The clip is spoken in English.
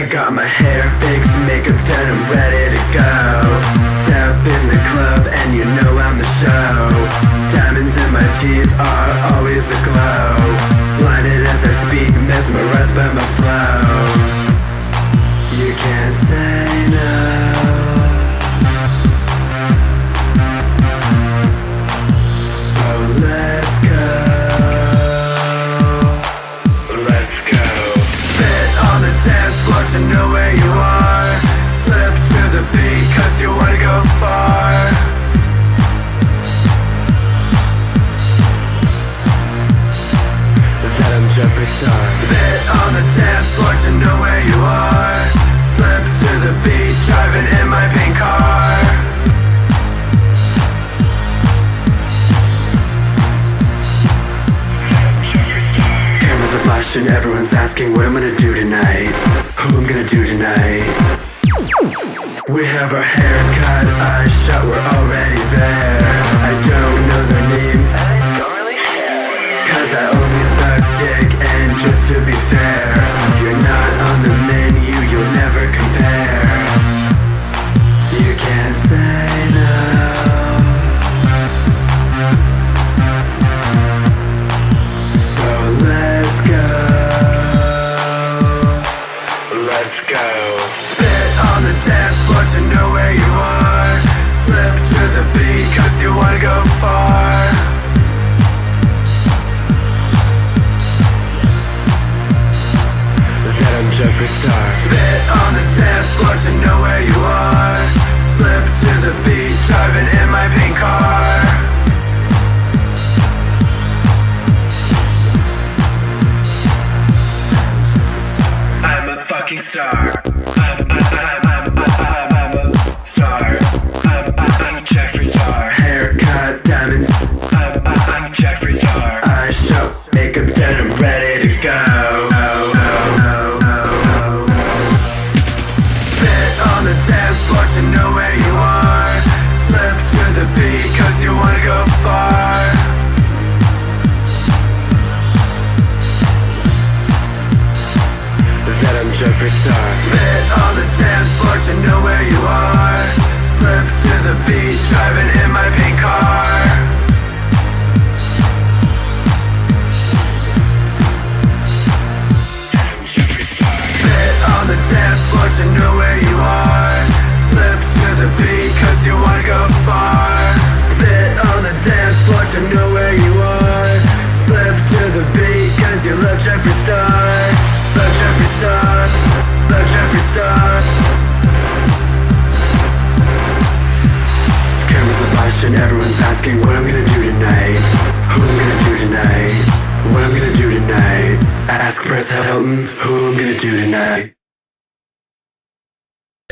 got my hair fixed, makeup done, I'm ready to go. Step in the club and you know I'm the show. Diamonds in my teeth are always aglow. Blinded as I speak, mesmerized by my flow. You can't say no. To know where you are, slip to the beat cause you wanna go far. That I'm Jeffree Star. Spit on the dance floor to know where you are. Slip to the beat, driving in my pink car. Cameras are flashing, everyone's asking what I'm gonna do tonight. Who I'm gonna do tonight. We have our hair cut, eyes shut, we're already there. I don't know their names, I don't really care, cause I only suck dick, and just to be fair, you're not on the menu, you'll never compare. You can't say no. So let's go. Let's go. Spit on the dance floor to know where you are. Slip to the beat cause you wanna go far. That I'm Jeffree Star. Spit on the dance floor to know where you are. Slip to the beat, driving in my pink car. Star. I'm a star. I'm Jeffree Star. Haircut, diamonds. I'm Jeffree Star. Eyes shut, makeup done, I'm ready to go. Spit on the dance floor to know where you are. Slip to the beat cause you wanna go far. That I'm Jeffree Star. Spit on the dance floor to know where you are. Slip to the beat, driving in my pink car. Spit on the dance floor to know where you are. Slip to the beat cause you wanna go far. Spit on the dance floor to know where you are. Slip to the beat cause you love Jeffree Star. Love Jeffree Star, love Jeffree Star. Cameras are flashing, everyone's asking what I'm gonna do tonight. Who I'm gonna do tonight. What I'm gonna do tonight. Ask Paris Hilton who I'm gonna do tonight.